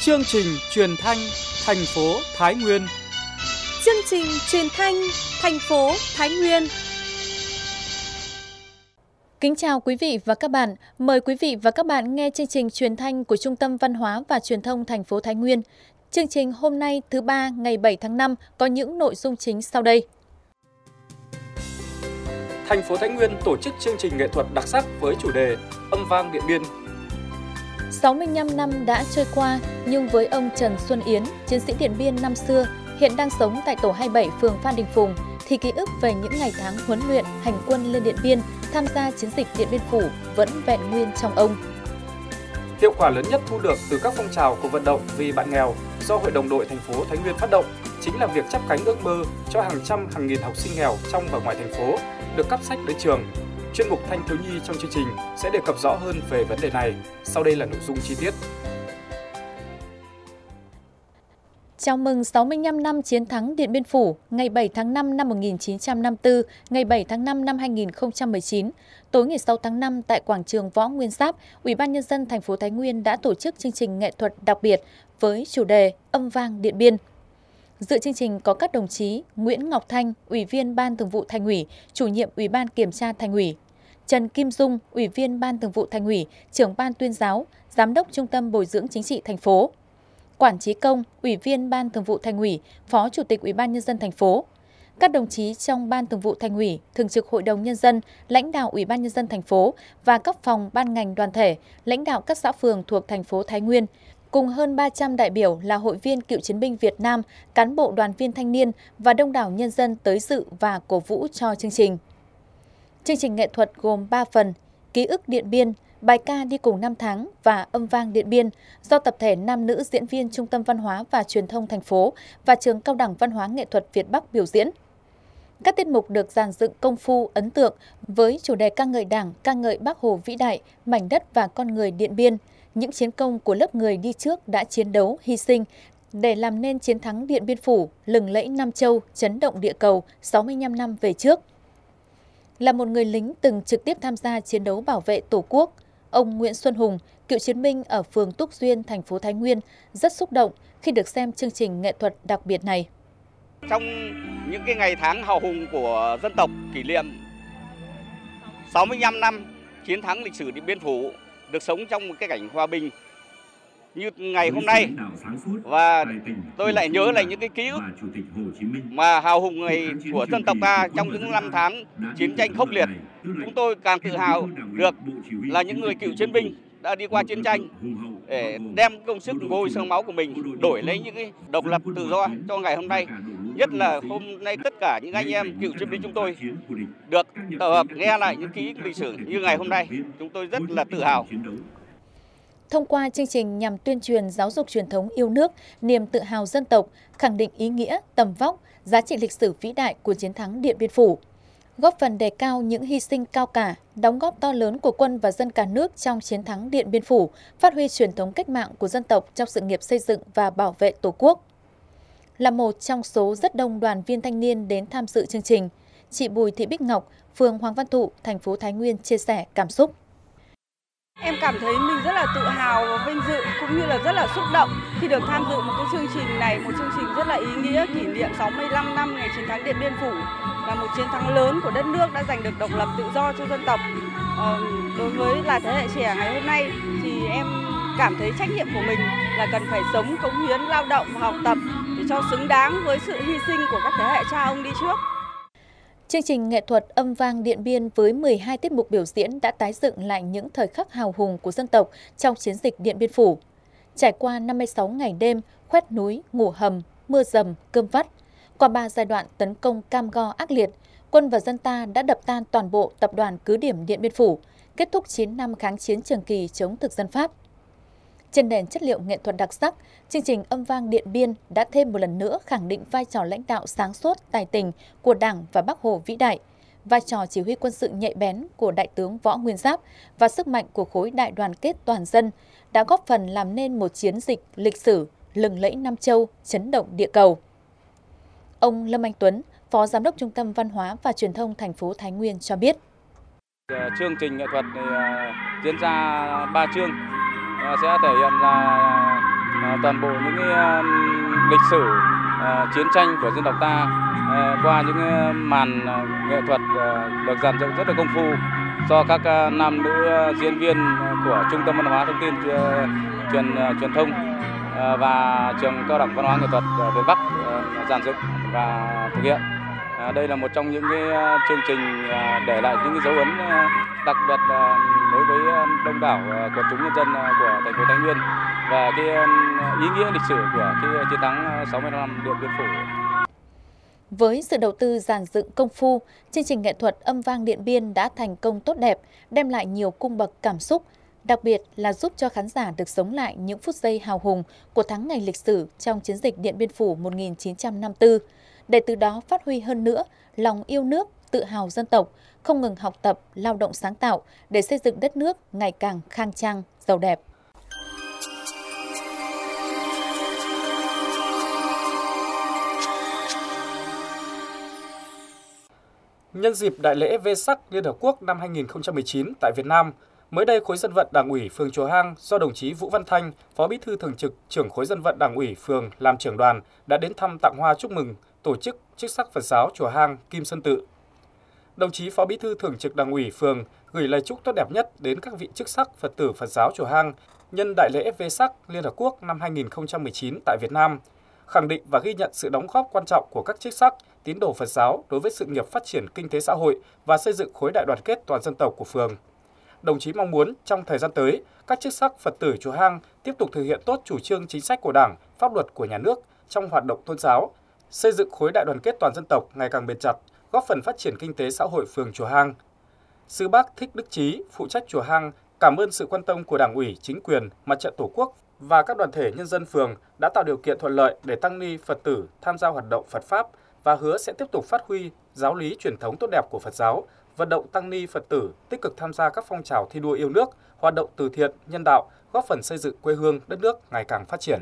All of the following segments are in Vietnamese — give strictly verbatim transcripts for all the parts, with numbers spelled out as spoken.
Chương trình truyền thanh thành phố Thái Nguyên. Chương trình truyền thanh thành phố Thái Nguyên. Kính chào quý vị và các bạn. Mời quý vị và các bạn nghe chương trình truyền thanh của Trung tâm Văn hóa và Truyền thông thành phố Thái Nguyên. Chương trình hôm nay thứ ba ngày bảy tháng năm có những nội dung chính sau đây. Thành phố Thái Nguyên tổ chức chương trình nghệ thuật đặc sắc với chủ đề Âm vang Điện Biên. sáu mươi lăm năm đã trôi qua, nhưng với ông Trần Xuân Yến, chiến sĩ Điện Biên năm xưa, hiện đang sống tại tổ hai mươi bảy phường Phan Đình Phùng, thì ký ức về những ngày tháng huấn luyện hành quân lên Điện Biên, tham gia chiến dịch Điện Biên Phủ vẫn vẹn nguyên trong ông. Hiệu quả lớn nhất thu được từ các phong trào cuộc vận động vì bạn nghèo do Hội đồng đội thành phố Thái Nguyên phát động chính là việc chắp cánh ước mơ cho hàng trăm hàng nghìn học sinh nghèo trong và ngoài thành phố được cắp sách đến trường. Chuyên mục Thanh thiếu nhi trong chương trình sẽ đề cập rõ hơn về vấn đề này. Sau đây là nội dung chi tiết. Chào mừng sáu mươi lăm năm chiến thắng Điện Biên Phủ, ngày bảy tháng năm năm một nghìn chín trăm năm mươi tư, ngày bảy tháng năm năm hai nghìn không trăm mười chín. Tối ngày sáu tháng năm tại quảng trường Võ Nguyên Giáp, Ủy ban nhân dân thành phố Thái Nguyên đã tổ chức chương trình nghệ thuật đặc biệt với chủ đề Âm vang Điện Biên. Dự chương trình có các đồng chí Nguyễn Ngọc Thanh, Ủy viên Ban Thường vụ Thành ủy, Chủ nhiệm Ủy ban Kiểm tra Thành ủy, Trần Kim Dung, Ủy viên Ban Thường vụ Thành ủy, Trưởng Ban Tuyên giáo, Giám đốc Trung tâm Bồi dưỡng Chính trị thành phố, Quản Trí Công, Ủy viên Ban Thường vụ Thành ủy, Phó Chủ tịch Ủy ban nhân dân thành phố, các đồng chí trong Ban Thường vụ Thành ủy, Thường trực Hội đồng nhân dân, lãnh đạo Ủy ban nhân dân thành phố và các phòng ban ngành đoàn thể, lãnh đạo các xã phường thuộc thành phố Thái Nguyên, cùng hơn ba trăm đại biểu là hội viên cựu chiến binh Việt Nam, cán bộ đoàn viên thanh niên và đông đảo nhân dân tới dự và cổ vũ cho chương trình. Chương trình nghệ thuật gồm ba phần: Ký ức Điện Biên, Bài ca đi cùng năm tháng và Âm vang Điện Biên do tập thể nam nữ diễn viên Trung tâm Văn hóa và Truyền thông thành phố và Trường Cao đẳng Văn hóa Nghệ thuật Việt Bắc biểu diễn. Các tiết mục được dàn dựng công phu, ấn tượng với chủ đề ca ngợi Đảng, ca ngợi Bác Hồ vĩ đại, mảnh đất và con người Điện Biên, những chiến công của lớp người đi trước đã chiến đấu, hy sinh để làm nên chiến thắng Điện Biên Phủ, lừng lẫy Nam Châu, chấn động địa cầu sáu mươi lăm năm về trước. Là một người lính từng trực tiếp tham gia chiến đấu bảo vệ Tổ quốc, ông Nguyễn Xuân Hùng, cựu chiến binh ở phường Túc Duyên, thành phố Thái Nguyên, rất xúc động khi được xem chương trình nghệ thuật đặc biệt này. Trong những cái ngày tháng hào hùng của dân tộc kỷ niệm sáu mươi lăm năm chiến thắng lịch sử Điện Biên Phủ, được sống trong một cái cảnh hòa bình như ngày hôm nay, và tôi lại nhớ lại những cái ký ức mà hào hùng ngày của dân tộc ta trong những năm tháng chiến tranh khốc liệt. Chúng tôi càng tự hào được là những người cựu chiến binh đã đi qua chiến tranh để đem công sức ngôi xương máu của mình đổi lấy những cái độc lập tự do cho ngày hôm nay. Nhất là hôm nay tất cả những anh em cựu chiến binh chúng tôi được tập hợp nghe lại những ký ức lịch sử như ngày hôm nay, chúng tôi rất là tự hào. Thông qua chương trình nhằm tuyên truyền giáo dục truyền thống yêu nước, niềm tự hào dân tộc, khẳng định ý nghĩa, tầm vóc, giá trị lịch sử vĩ đại của chiến thắng Điện Biên Phủ, góp phần đề cao những hy sinh cao cả, đóng góp to lớn của quân và dân cả nước trong chiến thắng Điện Biên Phủ, phát huy truyền thống cách mạng của dân tộc trong sự nghiệp xây dựng và bảo vệ Tổ quốc. Là một trong số rất đông đoàn viên thanh niên đến tham dự chương trình, chị Bùi Thị Bích Ngọc, phường Hoàng Văn Thụ, thành phố Thái Nguyên chia sẻ cảm xúc. Em cảm thấy mình rất là tự hào và vinh dự cũng như là rất là xúc động khi được tham dự một cái chương trình này, một chương trình rất là ý nghĩa kỷ niệm sáu mươi lăm năm ngày chiến thắng Điện Biên Phủ, là một chiến thắng lớn của đất nước đã giành được độc lập tự do cho dân tộc. Ờ, đối với là thế hệ trẻ ngày hôm nay thì em cảm thấy trách nhiệm của mình là cần phải sống, cống hiến, lao động và học tập để cho xứng đáng với sự hy sinh của các thế hệ cha ông đi trước. Chương trình nghệ thuật Âm vang Điện Biên với mười hai tiết mục biểu diễn đã tái dựng lại những thời khắc hào hùng của dân tộc trong chiến dịch Điện Biên Phủ. Trải qua năm mươi sáu ngày đêm, khoét núi, ngủ hầm, mưa dầm, cơm vắt, qua ba giai đoạn tấn công cam go ác liệt, quân và dân ta đã đập tan toàn bộ tập đoàn cứ điểm Điện Biên Phủ, kết thúc chín năm kháng chiến trường kỳ chống thực dân Pháp. Trên nền chất liệu nghệ thuật đặc sắc, chương trình Âm vang Điện Biên đã thêm một lần nữa khẳng định vai trò lãnh đạo sáng suốt, tài tình của Đảng và Bác Hồ vĩ đại, vai trò chỉ huy quân sự nhạy bén của Đại tướng Võ Nguyên Giáp và sức mạnh của khối đại đoàn kết toàn dân đã góp phần làm nên một chiến dịch lịch sử lừng lẫy Nam Châu, chấn động địa cầu. Ông Lâm Anh Tuấn, Phó Giám đốc Trung tâm Văn hóa và Truyền thông thành phố Thái Nguyên cho biết. Chương trình nghệ thuật này diễn ra ba chương, sẽ thể hiện là toàn bộ những cái lịch sử chiến tranh của dân tộc ta qua những màn nghệ thuật được dàn dựng rất là công phu do các nam nữ diễn viên của Trung tâm Văn hóa Thông tin truyền truyền thông và trường Cao đẳng Văn hóa Nghệ thuật Việt Bắc dàn dựng và thực hiện. Đây là một trong những cái chương trình để lại những cái dấu ấn đặc biệt đối với đông đảo quần chúng nhân dân của thành phố Thái Nguyên về cái ý nghĩa lịch sử của cái chiến thắng sáu mươi lăm năm Điện Biên Phủ. Với sự đầu tư dàn dựng công phu, chương trình nghệ thuật Âm vang Điện Biên đã thành công tốt đẹp, đem lại nhiều cung bậc cảm xúc, đặc biệt là giúp cho khán giả được sống lại những phút giây hào hùng của tháng ngày lịch sử trong chiến dịch Điện Biên Phủ một nghìn chín trăm năm mươi tư, để từ đó phát huy hơn nữa lòng yêu nước, tự hào dân tộc, không ngừng học tập, lao động sáng tạo để xây dựng đất nước ngày càng khang trang, giàu đẹp. Nhân dịp Đại lễ Vê-sắc Liên Hợp Quốc năm hai nghìn không trăm mười chín tại Việt Nam, mới đây khối dân vận Đảng ủy phường Chùa Hang do đồng chí Vũ Văn Thanh, Phó Bí thư Thường trực, trưởng khối dân vận Đảng ủy phường làm trưởng đoàn đã đến thăm tặng hoa chúc mừng tổ chức chức sắc Phật giáo Chùa Hang Kim Sơn Tự. Đồng chí Phó Bí thư Thường trực Đảng ủy phường gửi lời chúc tốt đẹp nhất đến các vị chức sắc Phật tử Phật giáo Chùa Hang nhân Đại lễ Vê-sắc Liên Hợp Quốc năm hai nghìn không trăm mười chín tại Việt Nam, khẳng định và ghi nhận sự đóng góp quan trọng của các chức sắc, tín đồ Phật giáo đối với sự nghiệp phát triển kinh tế xã hội và xây dựng khối đại đoàn kết toàn dân tộc của phường. Đồng chí mong muốn trong thời gian tới, các chức sắc Phật tử Chùa Hang tiếp tục thực hiện tốt chủ trương chính sách của Đảng, pháp luật của nhà nước trong hoạt động tôn giáo, xây dựng khối đại đoàn kết toàn dân tộc ngày càng bền chặt, góp phần phát triển kinh tế xã hội phường Chùa Hang. Sư Bác Thích Đức Chí, phụ trách Chùa Hang, cảm ơn sự quan tâm của Đảng ủy, chính quyền, Mặt trận Tổ quốc và các đoàn thể nhân dân phường đã tạo điều kiện thuận lợi để tăng ni Phật tử tham gia hoạt động Phật pháp và hứa sẽ tiếp tục phát huy giáo lý truyền thống tốt đẹp của Phật giáo, vận động tăng ni Phật tử tích cực tham gia các phong trào thi đua yêu nước, hoạt động từ thiện, nhân đạo, góp phần xây dựng quê hương, đất nước ngày càng phát triển.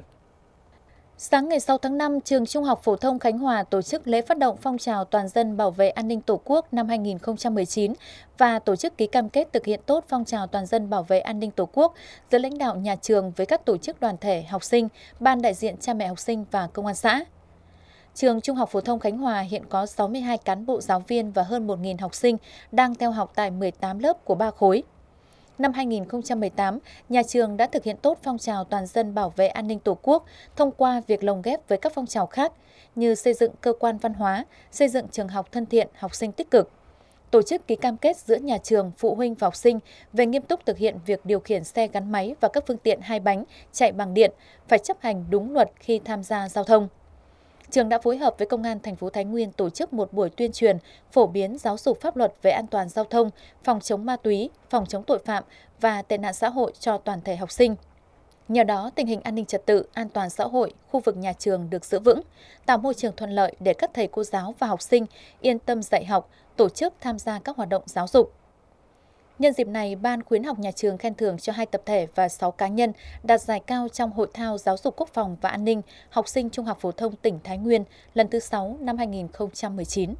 Sáng ngày sáu tháng năm, Trường Trung học Phổ thông Khánh Hòa tổ chức lễ phát động phong trào toàn dân bảo vệ an ninh Tổ quốc năm hai nghìn không trăm mười chín và tổ chức ký cam kết thực hiện tốt phong trào toàn dân bảo vệ an ninh Tổ quốc giữa lãnh đạo nhà trường với các tổ chức đoàn thể, học sinh, ban đại diện cha mẹ học sinh và công an xã. Trường Trung học Phổ thông Khánh Hòa hiện có sáu mươi hai cán bộ giáo viên và hơn một nghìn học sinh đang theo học tại mười tám lớp của ba khối. Năm hai nghìn không trăm mười tám, nhà trường đã thực hiện tốt phong trào toàn dân bảo vệ an ninh Tổ quốc thông qua việc lồng ghép với các phong trào khác như xây dựng cơ quan văn hóa, xây dựng trường học thân thiện, học sinh tích cực. Tổ chức ký cam kết giữa nhà trường, phụ huynh và học sinh về nghiêm túc thực hiện việc điều khiển xe gắn máy và các phương tiện hai bánh chạy bằng điện, phải chấp hành đúng luật khi tham gia giao thông. Trường đã phối hợp với Công an thành phố Thái Nguyên tổ chức một buổi tuyên truyền, phổ biến giáo dục pháp luật về an toàn giao thông, phòng chống ma túy, phòng chống tội phạm và tệ nạn xã hội cho toàn thể học sinh. Nhờ đó, tình hình an ninh trật tự, an toàn xã hội, khu vực nhà trường được giữ vững, tạo môi trường thuận lợi để các thầy cô giáo và học sinh yên tâm dạy học, tổ chức tham gia các hoạt động giáo dục. Nhân dịp này, Ban khuyến học nhà trường khen thưởng cho hai tập thể và sáu cá nhân đạt giải cao trong Hội thao Giáo dục Quốc phòng và An ninh học sinh Trung học Phổ thông tỉnh Thái Nguyên lần thứ sáu năm hai nghìn không trăm mười chín.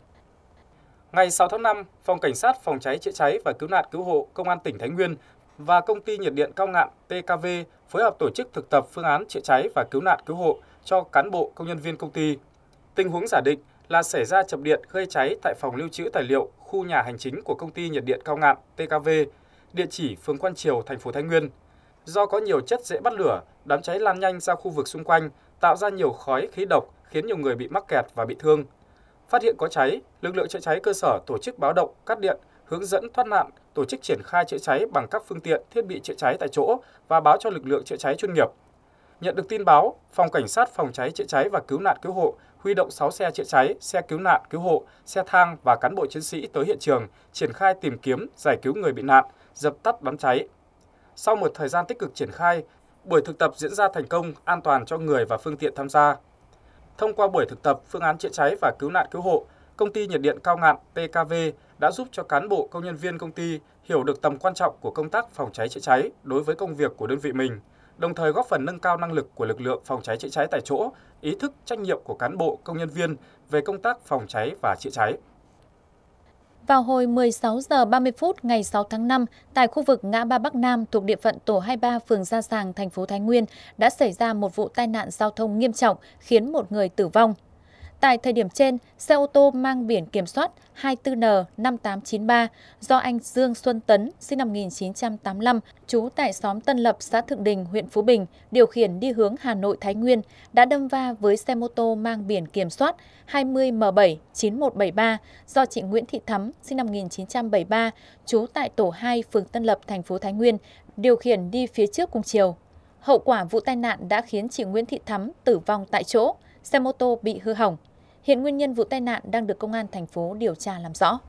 Ngày sáu tháng năm, Phòng Cảnh sát Phòng cháy chữa cháy và Cứu nạn Cứu hộ Công an tỉnh Thái Nguyên và Công ty Nhiệt điện Cao Ngạn T K V phối hợp tổ chức thực tập phương án chữa cháy và cứu nạn cứu hộ cho cán bộ công nhân viên công ty. Tình huống giả định là xảy ra chập điện gây cháy tại phòng lưu trữ tài liệu khu nhà hành chính của Công ty Nhiệt điện Cao Ngạn T K V, địa chỉ phường Quan Triều, thành phố Thái Nguyên. Do có nhiều chất dễ bắt lửa, đám cháy lan nhanh ra khu vực xung quanh, tạo ra nhiều khói khí độc khiến nhiều người bị mắc kẹt và bị thương. Phát hiện có cháy, lực lượng chữa cháy cơ sở tổ chức báo động, cắt điện, hướng dẫn thoát nạn, tổ chức triển khai chữa cháy bằng các phương tiện, thiết bị chữa cháy tại chỗ và báo cho lực lượng chữa cháy chuyên nghiệp. Nhận được tin báo, Phòng Cảnh sát Phòng cháy chữa cháy và Cứu nạn Cứu hộ huy động sáu xe chữa cháy, xe cứu nạn cứu hộ, xe thang và cán bộ chiến sĩ tới hiện trường, triển khai tìm kiếm, giải cứu người bị nạn, dập tắt đám cháy. Sau một thời gian tích cực triển khai, buổi thực tập diễn ra thành công, an toàn cho người và phương tiện tham gia. Thông qua buổi thực tập phương án chữa cháy và cứu nạn cứu hộ, Công ty Nhiệt điện Cao Ngạn T K V đã giúp cho cán bộ công nhân viên công ty hiểu được tầm quan trọng của công tác phòng cháy chữa cháy đối với công việc của đơn vị mình, đồng thời góp phần nâng cao năng lực của lực lượng phòng cháy chữa cháy tại chỗ, ý thức trách nhiệm của cán bộ công nhân viên về công tác phòng cháy và chữa cháy. Vào hồi mười sáu giờ ba mươi phút ngày sáu tháng năm, tại khu vực ngã ba Bắc Nam thuộc địa phận tổ hai mươi ba phường Gia Sàng, thành phố Thái Nguyên đã xảy ra một vụ tai nạn giao thông nghiêm trọng khiến một người tử vong. Tại thời điểm trên, xe ô tô mang biển kiểm soát hai tư N năm tám chín ba do anh Dương Xuân Tấn, sinh năm một nghìn chín trăm tám mươi lăm, trú tại xóm Tân Lập, xã Thượng Đình, huyện Phú Bình, điều khiển đi hướng Hà Nội - Thái Nguyên, đã đâm va với xe mô tô mang biển kiểm soát hai mươi M bảy chín một bảy ba do chị Nguyễn Thị Thắm, sinh năm một nghìn chín trăm bảy mươi ba, trú tại tổ hai, phường Tân Lập, thành phố Thái Nguyên, điều khiển đi phía trước cùng chiều. Hậu quả vụ tai nạn đã khiến chị Nguyễn Thị Thắm tử vong tại chỗ, xe mô tô bị hư hỏng. Hiện nguyên nhân vụ tai nạn đang được công an thành phố điều tra làm rõ.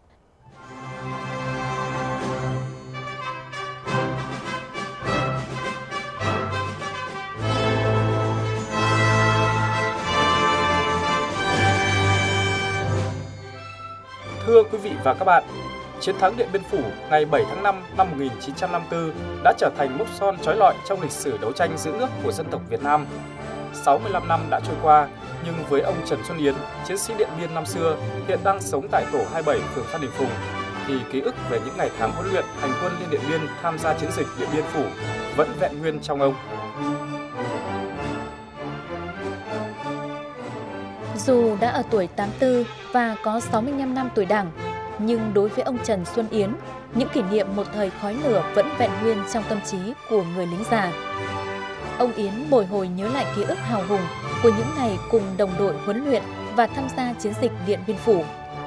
Thưa quý vị và các bạn, chiến thắng Điện Biên Phủ ngày bảy tháng năm năm một nghìn chín trăm năm mươi tư đã trở thành mốc son chói lọi trong lịch sử đấu tranh giữ nước của dân tộc Việt Nam. sáu mươi lăm năm đã trôi qua, nhưng với ông Trần Xuân Yến, chiến sĩ Điện Biên năm xưa, hiện đang sống tại tổ hai mươi bảy, phường Phan Đình Phùng, thì ký ức về những ngày tháng huấn luyện hành quân lên Điện Biên tham gia chiến dịch Điện Biên Phủ vẫn vẹn nguyên trong ông. Dù đã ở tuổi tám mươi tư và có sáu mươi lăm năm tuổi Đảng, nhưng đối với ông Trần Xuân Yến, những kỷ niệm một thời khói lửa vẫn vẹn nguyên trong tâm trí của người lính già. Ông Yến bồi hồi nhớ lại ký ức hào hùng của những ngày cùng đồng đội huấn luyện và tham gia chiến dịch Điện Biên Phủ.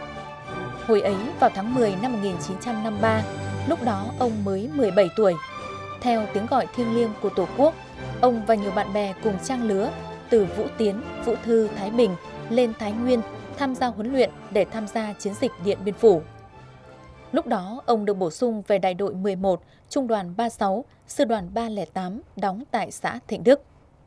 Hồi ấy vào tháng mười năm một nghìn chín trăm năm mươi ba, lúc đó ông mới mười bảy tuổi. Theo tiếng gọi thiêng liêng của Tổ quốc, ông và nhiều bạn bè cùng trang lứa từ Vũ Tiến, Vũ Thư, Thái Bình lên Thái Nguyên tham gia huấn luyện để tham gia chiến dịch Điện Biên Phủ. Lúc đó, ông được bổ sung về đại đội mười một, trung đoàn ba mươi sáu, sư đoàn ba không tám, đóng tại xã Thịnh Đức.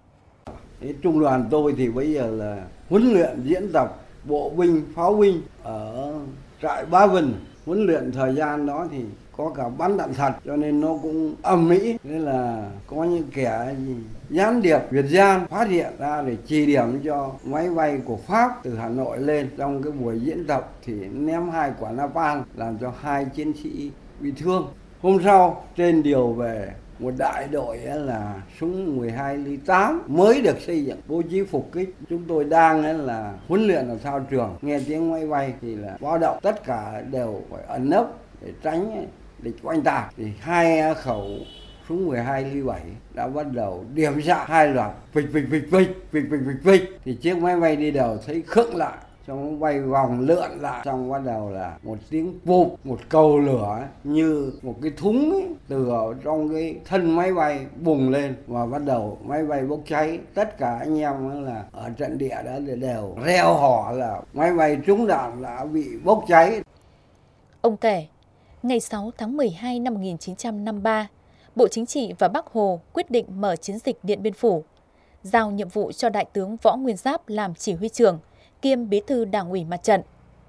Trung đoàn tôi thì bây giờ là huấn luyện diễn tập bộ binh, pháo binh ở trại Ba Vần. Huấn luyện thời gian đó thì có cả bắn đạn thật, cho nên nó cũng ầm ĩ. Nên là có những kẻ gián điệp Việt gian phát hiện ra để chỉ điểm cho máy bay của Pháp từ Hà Nội lên. Trong cái buổi diễn tập thì ném hai quả napalm làm cho hai chiến sĩ bị thương. Hôm sau trên điều về một đại đội là súng mười hai ly tám mới được xây dựng, bố trí phục kích. Chúng tôi đang là huấn luyện ở thao trường, nghe tiếng máy bay thì là báo động, tất cả đều phải ẩn nấp để tránh địch oanh tạc. Thì hai khẩu súng mười hai ly bảy đã bắt đầu điểm xạ hai loạt, phịch phịch phịch phịch phịch phịch phịch phịch thì chiếc máy bay đi đầu thấy khựng lại, xong nó bay vòng lượn lại, xong bắt đầu là một tiếng bụp, một cầu lửa như một cái thúng ấy, từ ở trong cái thân máy bay bùng lên và bắt đầu máy bay bốc cháy. Tất cả anh em là ở trận địa đã đều reo hò là máy bay trúng đạn đã bị bốc cháy. Ông kể, ngày sáu tháng mười hai năm một nghìn chín trăm năm mươi ba, Bộ Chính trị và Bác Hồ quyết định mở chiến dịch Điện Biên Phủ, giao nhiệm vụ cho Đại tướng Võ Nguyên Giáp làm chỉ huy trưởng, kiêm bí thư Đảng ủy Mặt trận.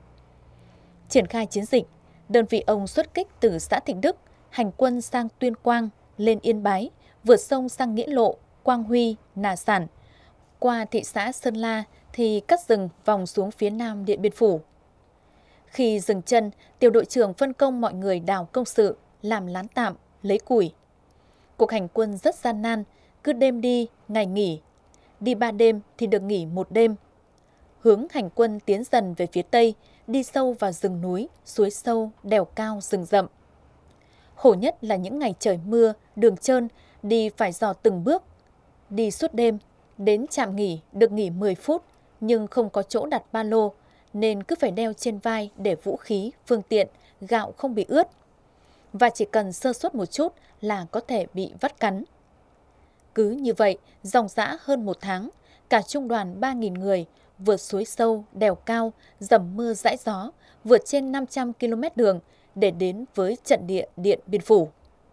Triển khai chiến dịch, đơn vị ông xuất kích từ xã Thịnh Đức, hành quân sang Tuyên Quang, lên Yên Bái, vượt sông sang Nghĩa Lộ, Quang Huy, Nà Sản. Qua thị xã Sơn La thì cắt rừng vòng xuống phía nam Điện Biên Phủ. Khi dừng chân, tiểu đội trưởng phân công mọi người đào công sự, làm lán tạm, lấy củi. Cuộc hành quân rất gian nan, cứ đêm đi, ngày nghỉ. Đi ba đêm thì được nghỉ một đêm. Hướng hành quân tiến dần về phía Tây, đi sâu vào rừng núi, suối sâu, đèo cao, rừng rậm. Khổ nhất là những ngày trời mưa, đường trơn, đi phải dò từng bước. Đi suốt đêm, đến trạm nghỉ được nghỉ mười phút, nhưng không có chỗ đặt ba lô, nên cứ phải đeo trên vai để vũ khí, phương tiện, gạo không bị ướt. Và chỉ cần sơ suất một chút là có thể bị vắt cắn. Cứ như vậy, dòng dã hơn một tháng, cả trung đoàn ba nghìn người vượt suối sâu, đèo cao, dầm mưa dãi gió, vượt trên năm trăm ki lô mét đường để đến với trận địa Điện Biên Phủ.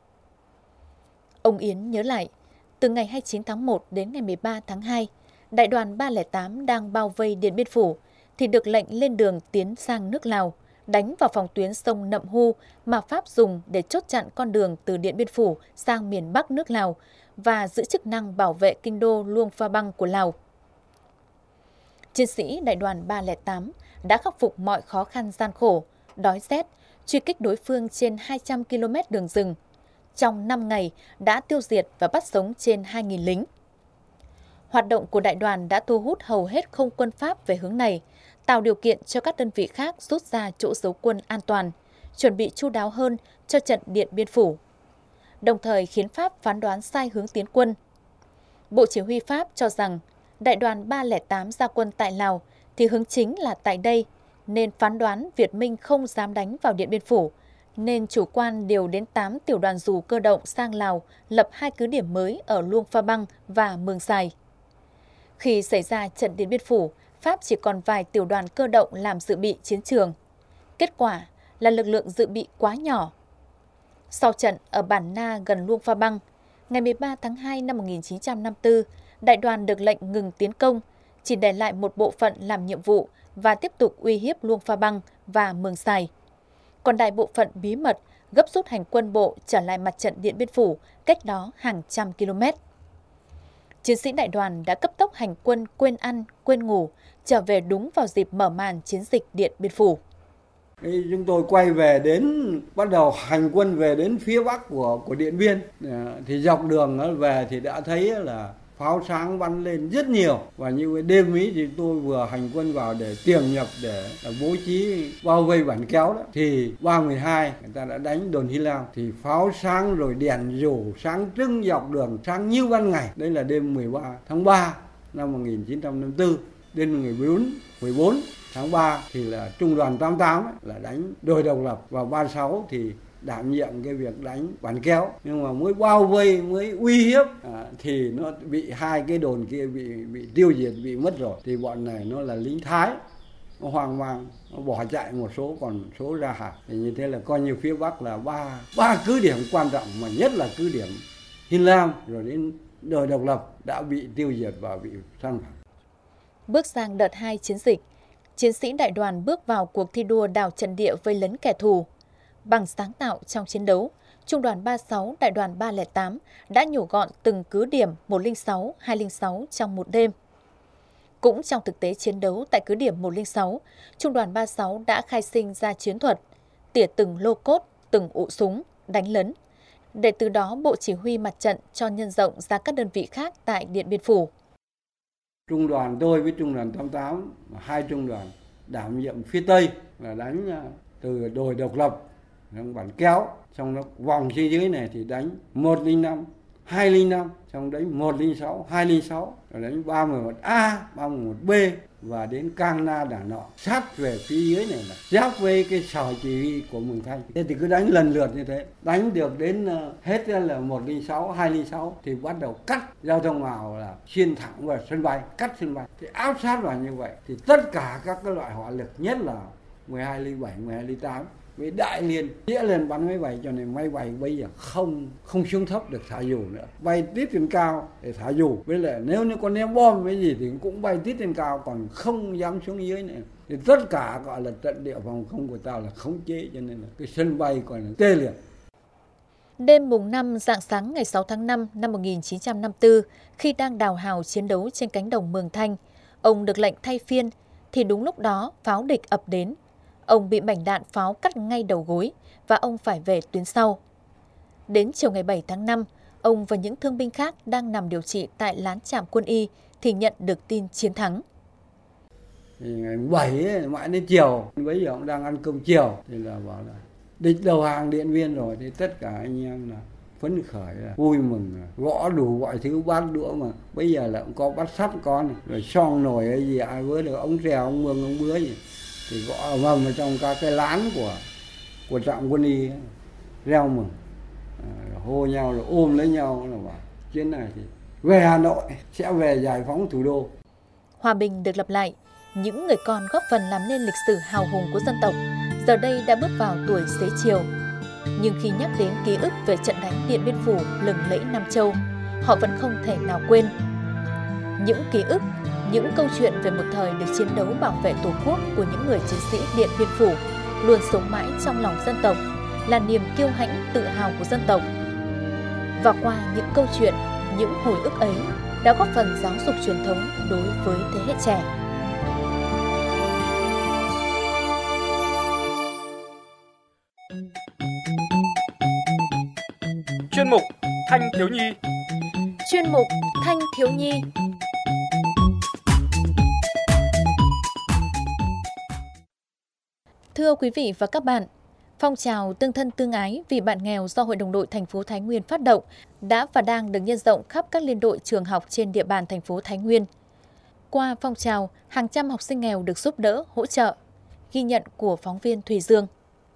Ông Yến nhớ lại, từ ngày hai mươi chín tháng một đến ngày mười ba tháng hai, đại đoàn ba không tám đang bao vây Điện Biên Phủ thì được lệnh lên đường tiến sang nước Lào, đánh vào phòng tuyến sông Nậm Hu mà Pháp dùng để chốt chặn con đường từ Điện Biên Phủ sang miền Bắc nước Lào và giữ chức năng bảo vệ kinh đô Luông Pha Băng của Lào. Chiến sĩ đại đoàn ba không tám đã khắc phục mọi khó khăn gian khổ, đói rét, truy kích đối phương trên hai trăm ki lô mét đường rừng. Trong năm ngày đã tiêu diệt và bắt sống trên hai nghìn lính. Hoạt động của đại đoàn đã thu hút hầu hết không quân Pháp về hướng này, tạo điều kiện cho các đơn vị khác rút ra chỗ giấu quân an toàn, chuẩn bị chu đáo hơn cho trận Điện Biên Phủ, đồng thời khiến Pháp phán đoán sai hướng tiến quân. Bộ Chỉ huy Pháp cho rằng đại đoàn ba không tám ra quân tại Lào thì hướng chính là tại đây, nên phán đoán Việt Minh không dám đánh vào Điện Biên Phủ, nên chủ quan điều đến tám tiểu đoàn dù cơ động sang Lào lập hai cứ điểm mới ở Luông Pha Băng và Mường Sài. Khi xảy ra trận Điện Biên Phủ, Pháp chỉ còn vài tiểu đoàn cơ động làm dự bị chiến trường. Kết quả là lực lượng dự bị quá nhỏ. Sau trận ở Bản Na gần Luông Pha Băng, ngày mười ba tháng hai năm một nghìn chín trăm năm mươi tư, đại đoàn được lệnh ngừng tiến công, chỉ để lại một bộ phận làm nhiệm vụ và tiếp tục uy hiếp Luông Pha Băng và Mường Sài. Còn đại bộ phận bí mật gấp rút hành quân bộ trở lại mặt trận Điện Biên Phủ, cách đó hàng trăm km. Chiến sĩ đại đoàn đã cấp tốc hành quân quên ăn, quên ngủ, trở về đúng vào dịp mở màn chiến dịch Điện Biên Phủ. Chúng tôi quay về đến, bắt đầu hành quân về đến phía bắc của của Điện Biên. Thì dọc đường về thì đã thấy là pháo sáng bắn lên rất nhiều. Và như đêm ý thì tôi vừa hành quân vào để tiềm nhập, để bố trí bao vây Bản Kéo đó. Thì ba mười hai người ta đã đánh đồn Hy Lam. Thì pháo sáng rồi đèn rủ sáng trưng dọc đường, sáng như ban ngày. Đây là đêm mười ba tháng ba năm một nghìn chín trăm năm mươi tư. Đêm mười bốn tháng ba thì là trung đoàn tám mươi tám ấy, là đánh đồi độc lập, và ba mươi sáu thì đảm nhiệm cái việc đánh Bản Kéo. Nhưng mà mới bao vây, mới uy hiếp à, thì nó bị hai cái đồn kia bị bị tiêu diệt, bị mất rồi. Thì bọn này nó là lính Thái, nó hoang mang, nó bỏ chạy một số, còn số ra hàng. Thì như thế là coi như phía Bắc là ba ba cứ điểm quan trọng, mà nhất là cứ điểm Hy Lam rồi đến đồi độc lập đã bị tiêu diệt và bị san phẳng. Bước sang đợt hai chiến dịch, chiến sĩ đại đoàn bước vào cuộc thi đua đào trận địa vây lấn kẻ thù. Bằng sáng tạo trong chiến đấu, Trung đoàn ba mươi sáu, Đại đoàn ba không tám đã nhổ gọn từng cứ điểm một không sáu, hai không sáu trong một đêm. Cũng trong thực tế chiến đấu tại cứ điểm một không sáu, Trung đoàn ba mươi sáu đã khai sinh ra chiến thuật, tỉa từng lô cốt, từng ụ súng, đánh lấn, để từ đó Bộ Chỉ huy mặt trận cho nhân rộng ra các đơn vị khác tại Điện Biên Phủ. Trung đoàn tôi với Trung đoàn tám mươi tám, hai trung đoàn đảm nhiệm phía Tây là đánh từ đồi độc lập, Bản Kéo, trong nó vòng phía dưới này thì đánh một không năm, hai không năm, trong đánh một không sáu, hai không sáu, rồi đánh ba một một A, ba một một B và đến Cang Na Đả Nọ, sát về phía dưới này là giáp với cái sở chỉ huy của Mường Thanh. Thế thì cứ đánh lần lượt như thế, đánh được đến uh, hết là một không sáu, hai không sáu thì bắt đầu cắt giao thông vào là xuyên thẳng vào sân bay, cắt sân bay. Thì áp sát vào như vậy thì tất cả các cái loại hỏa lực, nhất là mười hai không bảy, mười hai không tám với Đại Liên dễ lên bắn máy bay, cho nên máy bay bây giờ không không xuống thấp được thả dù nữa, bay tít trên cao để thả dù. Với lại nếu như có ném bom cái gì thì cũng bay tít trên cao, còn không dám xuống dưới nữa. Thì tất cả gọi là trận địa phòng không của tao là khống chế, cho nên là cái sân bay còn là tê liệt. Đêm mùng năm rạng sáng ngày sáu tháng năm năm một nghìn chín trăm năm mươi tư, khi đang đào hào chiến đấu trên cánh đồng Mường Thanh, ông được lệnh thay phiên thì đúng lúc đó pháo địch ập đến. Ông bị mảnh đạn pháo cắt ngay đầu gối và ông phải về tuyến sau. Đến chiều ngày bảy tháng năm, ông và những thương binh khác đang nằm điều trị tại lán trạm quân y thì nhận được tin chiến thắng. Thì ngày bảy ấy, mãi đến chiều, bây giờ ông đang ăn cơm chiều thì là bảo là địch đầu hàng Điện Biên rồi, thì tất cả anh em là phấn khởi, là vui mừng, là gõ đủ mọi thứ, bát đũa, mà bây giờ là cũng có bát sắt con rồi son nồi cái gì ai với được, ống trèo, ống mương, ống bứa gì thì gõ mầm ở trong các cái lán của của trạm quân y ấy, reo mừng, à, hô nhau là ôm lấy nhau là bảo chuyến này thì về Hà Nội sẽ về giải phóng thủ đô. Hòa bình được lập lại, những người con góp phần làm nên lịch sử hào hùng của dân tộc giờ đây đã bước vào tuổi xế chiều. Nhưng khi nhắc đến ký ức về trận đánh Điện Biên Phủ lừng lẫy Nam Châu, họ vẫn không thể nào quên. Những ký ức, những câu chuyện về một thời được chiến đấu bảo vệ Tổ quốc của những người chiến sĩ Điện Biên Phủ luôn sống mãi trong lòng dân tộc, là niềm kiêu hãnh tự hào của dân tộc. Và qua những câu chuyện, những hồi ức ấy đã góp phần giáo dục truyền thống đối với thế hệ trẻ. mục Thanh thiếu nhi. Chuyên mục Thanh thiếu nhi. Thưa quý vị và các bạn, phong trào tương thân tương ái vì bạn nghèo do Hội đồng đội thành phố Thái Nguyên phát động đã và đang được nhân rộng khắp các liên đội trường học trên địa bàn thành phố Thái Nguyên. Qua phong trào, hàng trăm học sinh nghèo được giúp đỡ, hỗ trợ. Ghi nhận của phóng viên Thùy Dương.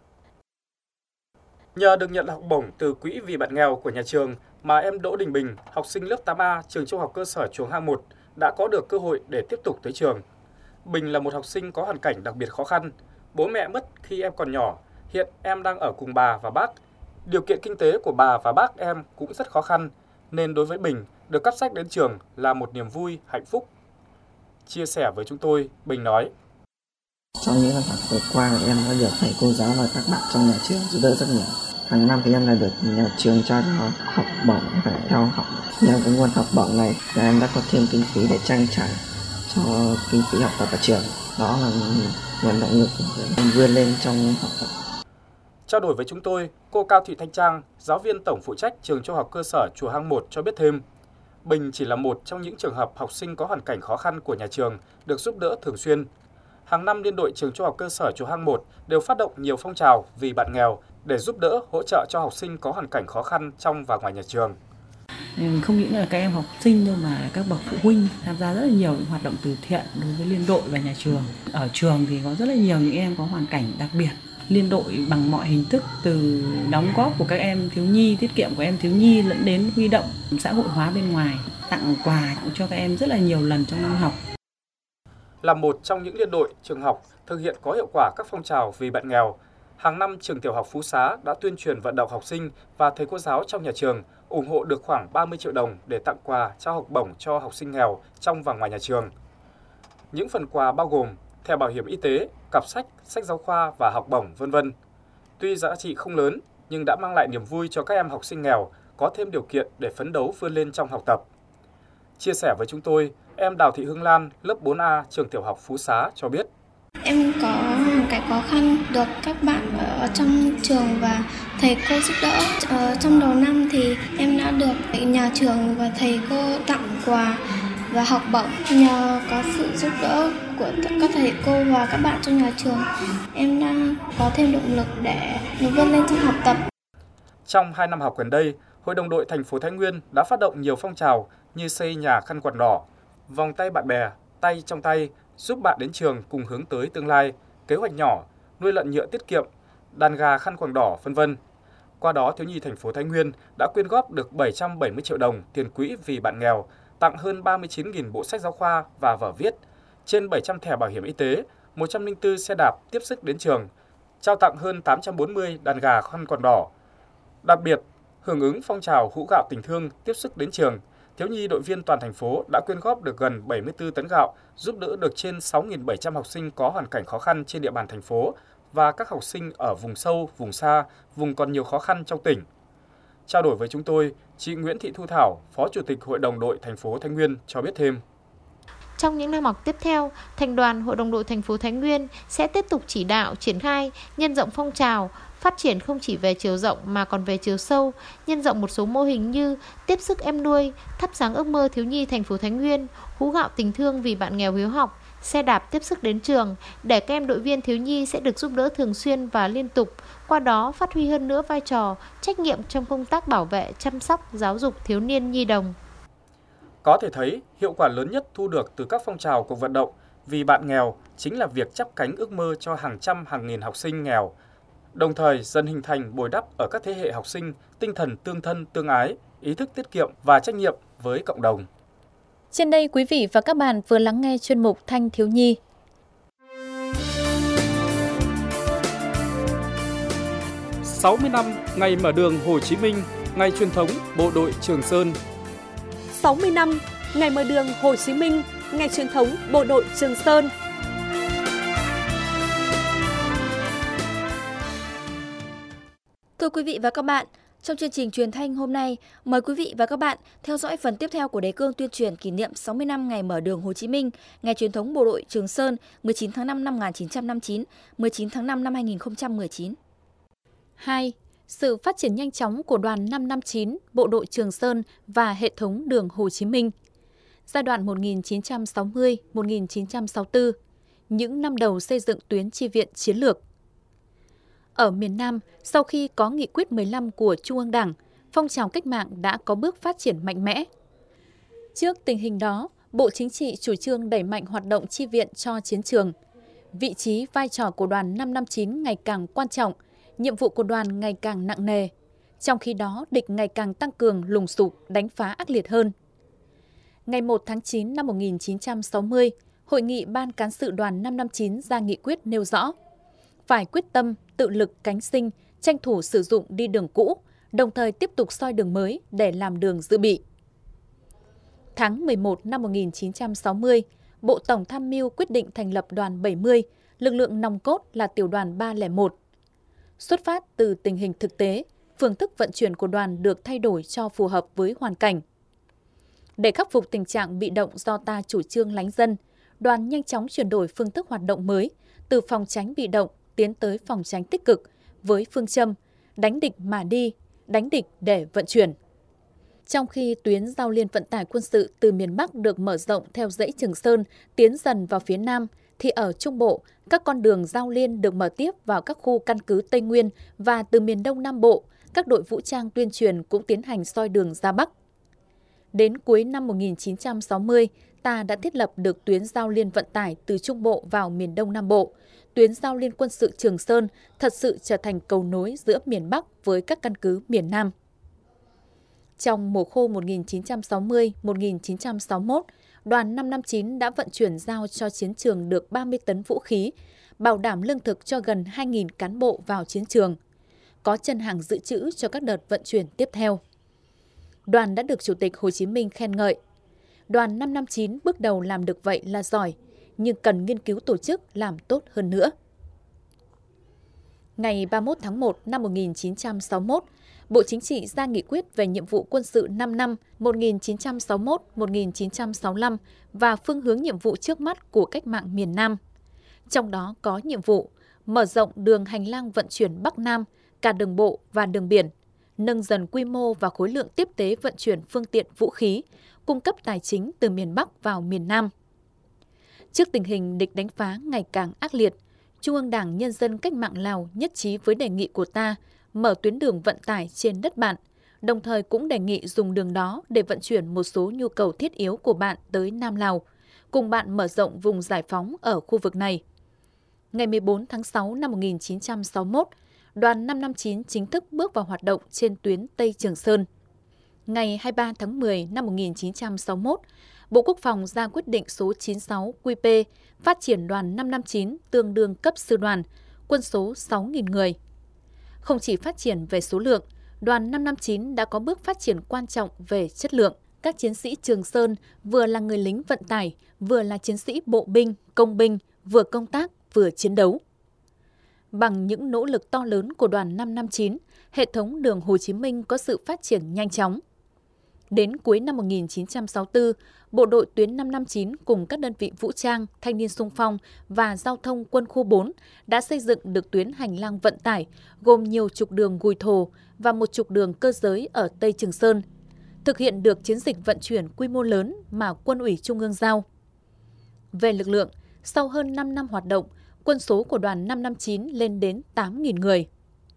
Nhờ được nhận học bổng từ quỹ vì bạn nghèo của nhà trường mà em Đỗ Đình Bình, học sinh lớp tám A trường Trung học cơ sở Chuồng Hang một đã có được cơ hội để tiếp tục tới trường. Bình là một học sinh có hoàn cảnh đặc biệt khó khăn. Bố mẹ mất khi em còn nhỏ, hiện em đang ở cùng bà và bác. Điều kiện kinh tế của bà và bác em cũng rất khó khăn, nên đối với Bình, được cắp sách đến trường là một niềm vui, hạnh phúc. Chia sẻ với chúng tôi, Bình nói: Trong những năm học vừa qua, em đã được thầy cô giáo và các bạn trong nhà trường giúp đỡ rất nhiều. Hàng năm thì em đã được nhà trường cho học bổng để theo học. Nhờ cái nguồn học bổng này, em đã có thêm kinh phí để trang trải cho kinh phí học tập ở trường. Đó là nguồn động lực để em vươn lên trong học tập. Trao đổi với chúng tôi, cô Cao Thị Thanh Trang, giáo viên tổng phụ trách trường Trung học cơ sở Chùa Hang một cho biết thêm, Bình chỉ là một trong những trường hợp học sinh có hoàn cảnh khó khăn của nhà trường được giúp đỡ thường xuyên. Hàng năm liên đội trường Trung học cơ sở Chùa Hang một đều phát động nhiều phong trào vì bạn nghèo để giúp đỡ, hỗ trợ cho học sinh có hoàn cảnh khó khăn trong và ngoài nhà trường. Không những là các em học sinh đâu mà các bậc phụ huynh tham gia rất là nhiều những hoạt động từ thiện đối với liên đội và nhà trường. Ở trường thì có rất là nhiều những em có hoàn cảnh đặc biệt. Liên đội bằng mọi hình thức, từ đóng góp của các em thiếu nhi, tiết kiệm của em thiếu nhi lẫn đến huy động xã hội hóa bên ngoài, tặng quà cho các em rất là nhiều lần trong năm học. Là một trong những liên đội trường học thực hiện có hiệu quả các phong trào vì bạn nghèo, hàng năm trường tiểu học Phú Xá đã tuyên truyền vận động học sinh và thầy cô giáo trong nhà trường ủng hộ được khoảng ba mươi triệu đồng để tặng quà, trao học bổng cho học sinh nghèo trong và ngoài nhà trường. Những phần quà bao gồm thẻ bảo hiểm y tế, cặp sách, sách giáo khoa và học bổng, vân vân. Tuy giá trị không lớn nhưng đã mang lại niềm vui cho các em học sinh nghèo có thêm điều kiện để phấn đấu vươn lên trong học tập. Chia sẻ với chúng tôi, em Đào Thị Hương Lan, lớp bốn A, trường tiểu học Phú Xá cho biết. Em có hoàn cảnh khó khăn, được các bạn ở trong trường và thầy cô giúp đỡ. Ở trong đầu năm thì em đã được nhà trường và thầy cô tặng quà và học bổng. Nhờ có sự giúp đỡ của các thầy cô và các bạn trong nhà trường, em đã có thêm động lực để vươn lên trong học tập. Trong hai năm học gần đây, Hội đồng đội thành phố Thái Nguyên đã phát động nhiều phong trào như xây nhà khăn quàng đỏ, vòng tay bạn bè, tay trong tay, giúp bạn đến trường cùng hướng tới tương lai, kế hoạch nhỏ, nuôi lợn nhựa tiết kiệm, đàn gà khăn quàng đỏ, vân vân. Qua đó, thiếu nhi thành phố Thái Nguyên đã quyên góp được bảy trăm bảy mươi triệu đồng tiền quỹ vì bạn nghèo, tặng hơn ba mươi chín nghìn bộ sách giáo khoa và vở viết, trên bảy trăm thẻ bảo hiểm y tế, một trăm lẻ bốn xe đạp tiếp sức đến trường, trao tặng hơn tám trăm bốn mươi đàn gà khăn quàng đỏ. Đặc biệt, hưởng ứng phong trào hũ gạo tình thương tiếp sức đến trường, thiếu nhi đội viên toàn thành phố đã quyên góp được gần bảy mươi tư tấn gạo, giúp đỡ được trên sáu nghìn bảy trăm học sinh có hoàn cảnh khó khăn trên địa bàn thành phố và các học sinh ở vùng sâu, vùng xa, vùng còn nhiều khó khăn trong tỉnh. Trao đổi với chúng tôi, chị Nguyễn Thị Thu Thảo, Phó Chủ tịch Hội đồng đội thành phố Thái Nguyên cho biết thêm. Trong những năm học tiếp theo, Thành đoàn Hội đồng đội thành phố Thái Nguyên sẽ tiếp tục chỉ đạo, triển khai, nhân rộng phong trào, phát triển không chỉ về chiều rộng mà còn về chiều sâu, nhân rộng một số mô hình như tiếp sức em nuôi, thắp sáng ước mơ thiếu nhi thành phố Thái Nguyên, hũ gạo tình thương vì bạn nghèo hiếu học, xe đạp tiếp sức đến trường, để các em đội viên thiếu nhi sẽ được giúp đỡ thường xuyên và liên tục, qua đó phát huy hơn nữa vai trò, trách nhiệm trong công tác bảo vệ, chăm sóc, giáo dục thiếu niên nhi đồng. Có thể thấy, hiệu quả lớn nhất thu được từ các phong trào cuộc vận động vì bạn nghèo chính là việc chắp cánh ước mơ cho hàng trăm hàng nghìn học sinh nghèo, đồng thời dần hình thành bồi đắp ở các thế hệ học sinh tinh thần tương thân tương ái, ý thức tiết kiệm và trách nhiệm với cộng đồng. Trên đây quý vị và các bạn vừa lắng nghe chuyên mục Thanh thiếu nhi. sáu mươi năm ngày mở đường Hồ Chí Minh, ngày truyền thống Bộ đội Trường Sơn. sáu mươi năm ngày mở đường Hồ Chí Minh, ngày truyền thống Bộ đội Trường Sơn. Thưa quý vị và các bạn, trong chương trình truyền thanh hôm nay, mời quý vị và các bạn theo dõi phần tiếp theo của đề cương tuyên truyền kỷ niệm sáu mươi năm ngày mở đường Hồ Chí Minh, ngày truyền thống Bộ đội Trường Sơn mười chín tháng năm năm một nghìn chín trăm năm mươi chín, mười chín tháng năm năm hai nghìn không trăm mười chín. hai. sự phát triển nhanh chóng của đoàn năm năm chín, bộ đội Trường Sơn và hệ thống đường Hồ Chí Minh. Giai đoạn một nghìn chín trăm sáu mươi đến một nghìn chín trăm sáu mươi tư, những năm đầu xây dựng tuyến chi viện chiến lược. Ở miền Nam, sau khi có nghị quyết mười lăm của Trung ương Đảng, phong trào cách mạng đã có bước phát triển mạnh mẽ. Trước tình hình đó, Bộ Chính trị chủ trương đẩy mạnh hoạt động chi viện cho chiến trường. Vị trí vai trò của đoàn năm năm chín ngày càng quan trọng, nhiệm vụ của đoàn ngày càng nặng nề. Trong khi đó, địch ngày càng tăng cường lùng sục, đánh phá ác liệt hơn. Ngày một tháng chín năm một nghìn chín trăm sáu mươi, Hội nghị Ban Cán sự đoàn năm năm chín ra nghị quyết nêu rõ phải quyết tâm, tự lực cánh sinh, tranh thủ sử dụng đi đường cũ, đồng thời tiếp tục soi đường mới để làm đường dự bị. Tháng mười một năm một nghìn chín trăm sáu mươi, Bộ Tổng tham mưu quyết định thành lập đoàn bảy mươi, lực lượng nòng cốt là tiểu đoàn ba không một. Xuất phát từ tình hình thực tế, phương thức vận chuyển của đoàn được thay đổi cho phù hợp với hoàn cảnh. Để khắc phục tình trạng bị động do ta chủ trương lánh dân, đoàn nhanh chóng chuyển đổi phương thức hoạt động mới, từ phòng tránh bị động tiến tới phòng tránh tích cực, với phương châm đánh địch mà đi, đánh địch để vận chuyển. Trong khi tuyến giao liên vận tải quân sự từ miền Bắc được mở rộng theo dãy Trường Sơn tiến dần vào phía Nam, thì ở Trung Bộ, các con đường giao liên được mở tiếp vào các khu căn cứ Tây Nguyên và từ miền Đông Nam Bộ, các đội vũ trang tuyên truyền cũng tiến hành soi đường ra Bắc. Đến cuối năm một nghìn chín trăm sáu mươi, ta đã thiết lập được tuyến giao liên vận tải từ Trung Bộ vào miền Đông Nam Bộ. Tuyến giao liên quân sự Trường Sơn thật sự trở thành cầu nối giữa miền Bắc với các căn cứ miền Nam. Trong mùa khô một nghìn chín trăm sáu mươi đến một nghìn chín trăm sáu mươi mốt, đoàn năm năm chín đã vận chuyển giao cho chiến trường được ba mươi tấn vũ khí, bảo đảm lương thực cho gần hai nghìn cán bộ vào chiến trường. Có chân hàng dự trữ cho các đợt vận chuyển tiếp theo. Đoàn đã được Chủ tịch Hồ Chí Minh khen ngợi. Đoàn năm năm chín bước đầu làm được vậy là giỏi, nhưng cần nghiên cứu tổ chức làm tốt hơn nữa. Ngày ba mươi mốt tháng một năm một nghìn chín trăm sáu mươi mốt, Bộ Chính trị ra nghị quyết về nhiệm vụ quân sự năm năm một nghìn chín trăm sáu mươi mốt đến một nghìn chín trăm sáu mươi lăm và phương hướng nhiệm vụ trước mắt của cách mạng miền Nam. Trong đó có nhiệm vụ mở rộng đường hành lang vận chuyển Bắc Nam, cả đường bộ và đường biển, nâng dần quy mô và khối lượng tiếp tế vận chuyển phương tiện vũ khí, cung cấp tài chính từ miền Bắc vào miền Nam. Trước tình hình địch đánh phá ngày càng ác liệt, Trung ương Đảng Nhân dân Cách mạng Lào nhất trí với đề nghị của ta mở tuyến đường vận tải trên đất bạn, đồng thời cũng đề nghị dùng đường đó để vận chuyển một số nhu cầu thiết yếu của bạn tới Nam Lào, cùng bạn mở rộng vùng giải phóng ở khu vực này. Ngày mười bốn tháng sáu năm một nghìn chín trăm sáu mươi mốt, đoàn năm năm chín chính thức bước vào hoạt động trên tuyến Tây Trường Sơn. Ngày hai mươi ba tháng mười năm một nghìn chín trăm sáu mươi mốt, Bộ Quốc phòng ra quyết định số chín mươi sáu Q P phát triển đoàn năm năm chín tương đương cấp sư đoàn, quân số sáu nghìn người. Không chỉ phát triển về số lượng, đoàn năm năm chín đã có bước phát triển quan trọng về chất lượng. Các chiến sĩ Trường Sơn vừa là người lính vận tải, vừa là chiến sĩ bộ binh, công binh, vừa công tác, vừa chiến đấu. Bằng những nỗ lực to lớn của đoàn năm năm chín, hệ thống đường Hồ Chí Minh có sự phát triển nhanh chóng. Đến cuối năm một nghìn chín trăm sáu mươi tư, bộ đội tuyến năm năm chín cùng các đơn vị vũ trang, thanh niên xung phong và giao thông quân khu bốn đã xây dựng được tuyến hành lang vận tải gồm nhiều trục đường gùi thồ và một trục đường cơ giới ở Tây Trường Sơn, thực hiện được chiến dịch vận chuyển quy mô lớn mà Quân ủy Trung ương giao. Về lực lượng, sau hơn năm năm hoạt động, quân số của đoàn năm năm chín lên đến tám nghìn người.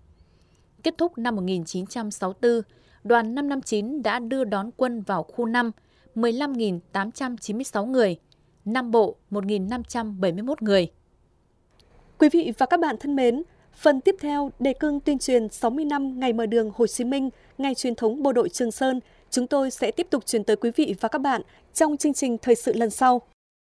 Kết thúc năm một nghìn chín trăm sáu mươi tư, đoàn năm năm chín đã đưa đón quân vào khu năm mười lăm nghìn tám trăm chín mươi sáu người, Nam Bộ một nghìn năm trăm bảy mươi mốt người. Quý vị và các bạn thân mến, phần tiếp theo đề cương tuyên truyền sáu mươi năm ngày mở đường Hồ Chí Minh, ngày truyền thống bộ đội Trường Sơn, chúng tôi sẽ tiếp tục truyền tới quý vị và các bạn trong chương trình thời sự lần sau.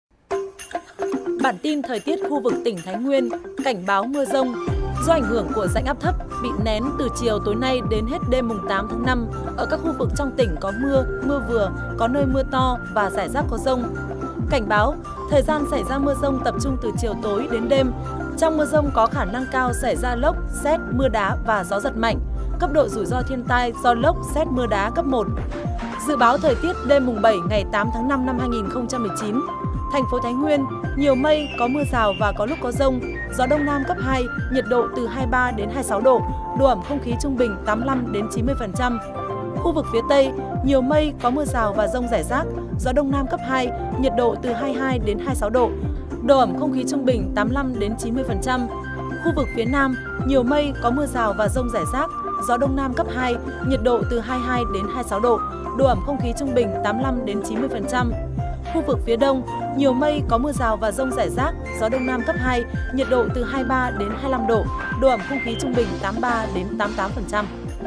Bản tin thời tiết khu vực tỉnh Thái Nguyên, cảnh báo mưa rông. Do ảnh hưởng của rãnh áp thấp bị nén từ chiều tối nay đến hết đêm mùng tám tháng năm, ở các khu vực trong tỉnh có mưa, mưa vừa, có nơi mưa to và rải rác có dông. Cảnh báo, thời gian xảy ra mưa dông tập trung từ chiều tối đến đêm. Trong mưa dông có khả năng cao xảy ra lốc, sét, mưa đá và gió giật mạnh. Cấp độ rủi ro thiên tai do lốc, sét, mưa đá cấp một. Dự báo thời tiết đêm mùng bảy ngày tám tháng năm năm hai nghìn không trăm mười chín. Thành phố Thái Nguyên, nhiều mây, có mưa rào và có lúc có dông. gió Đông Nam cấp hai, nhiệt độ từ hai mươi ba đến hai mươi sáu độ, độ ẩm không khí trung bình tám mươi lăm đến chín mươi phần trăm. Khu vực phía Tây, nhiều mây, có mưa rào và dông rải rác, gió Đông Nam cấp hai, nhiệt độ từ hai mươi hai đến hai mươi sáu độ, độ ẩm không khí trung bình tám mươi lăm đến chín mươi phần trăm. Khu vực phía Nam, nhiều mây, có mưa rào và dông rải rác, gió Đông Nam cấp hai, nhiệt độ từ hai mươi hai đến hai mươi sáu độ, độ ẩm không khí trung bình tám mươi lăm đến chín mươi phần trăm. Khu vực phía Đông, nhiều mây, có mưa rào và dông rải rác, gió Đông Nam cấp hai, nhiệt độ từ hai mươi ba đến hai mươi lăm độ, độ ẩm không khí trung bình tám mươi ba đến tám mươi tám phần trăm.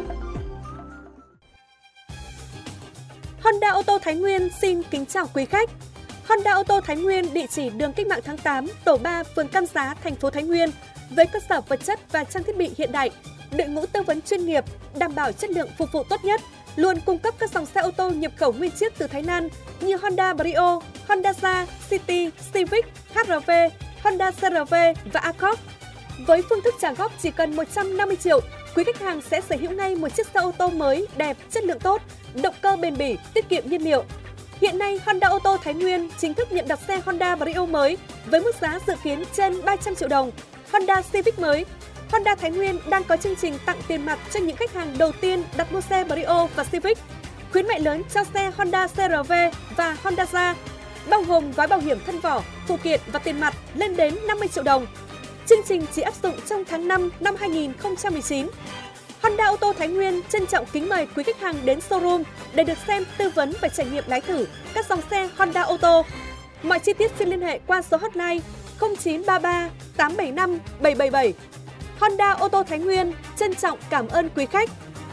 Honda ô tô Thái Nguyên xin kính chào quý khách. Honda ô tô Thái Nguyên địa chỉ đường Cách mạng tháng tám, tổ ba, phường Cam Giá, thành phố Thái Nguyên, với cơ sở vật chất và trang thiết bị hiện đại, đội ngũ tư vấn chuyên nghiệp, đảm bảo chất lượng phục vụ tốt nhất, luôn cung cấp các dòng xe ô tô nhập khẩu nguyên chiếc từ Thái Lan như Honda Brio, Honda Jazz, City, Civic, hát rờ vê, Honda xê rờ vê và Accord. Với phương thức trả góp chỉ cần một trăm năm mươi triệu, quý khách hàng sẽ sở hữu ngay một chiếc xe ô tô mới, đẹp, chất lượng tốt, động cơ bền bỉ, tiết kiệm nhiên liệu. Hiện nay, Honda ô tô Thái Nguyên chính thức nhận đặt xe Honda Brio mới với mức giá dự kiến trên ba trăm triệu đồng, Honda Civic mới. Honda Thái Nguyên đang có chương trình tặng tiền mặt cho những khách hàng đầu tiên đặt mua xe Brio và Civic. Khuyến mại lớn cho xe Honda xê rờ vê và Honda Jazz, bao gồm gói bảo hiểm thân vỏ, phụ kiện và tiền mặt lên đến năm mươi triệu đồng. Chương trình chỉ áp dụng trong tháng năm năm hai nghìn không trăm mười chín. Honda ô tô Thái Nguyên trân trọng kính mời quý khách hàng đến showroom để được xem, tư vấn và trải nghiệm lái thử các dòng xe Honda ô tô. Mọi chi tiết xin liên hệ qua số hotline không chín ba ba tám bảy năm bảy bảy bảy. Honda ô tô Thái Nguyên trân trọng cảm ơn quý khách.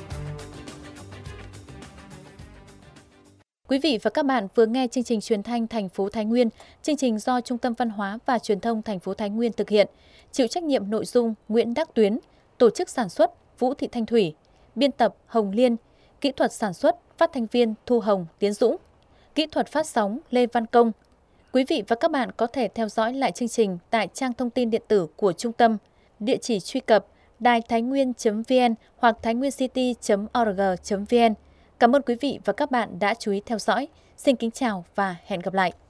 Quý vị và các bạn vừa nghe chương trình truyền thanh thành phố Thái Nguyên, chương trình do Trung tâm Văn hóa và Truyền thông thành phố Thái Nguyên thực hiện, chịu trách nhiệm nội dung Nguyễn Đắc Tuyến, tổ chức sản xuất Vũ Thị Thanh Thủy, biên tập Hồng Liên, kỹ thuật sản xuất phát thanh viên Thu Hồng, Tiến Dũng, kỹ thuật phát sóng Lê Văn Công. Quý vị và các bạn có thể theo dõi lại chương trình tại trang thông tin điện tử của trung tâm, địa chỉ truy cập đài thái nguyên chấm vn hoặc thainwiencity chấm org chấm vn. Cảm ơn quý vị và các bạn đã chú ý theo dõi. Xin kính chào và hẹn gặp lại.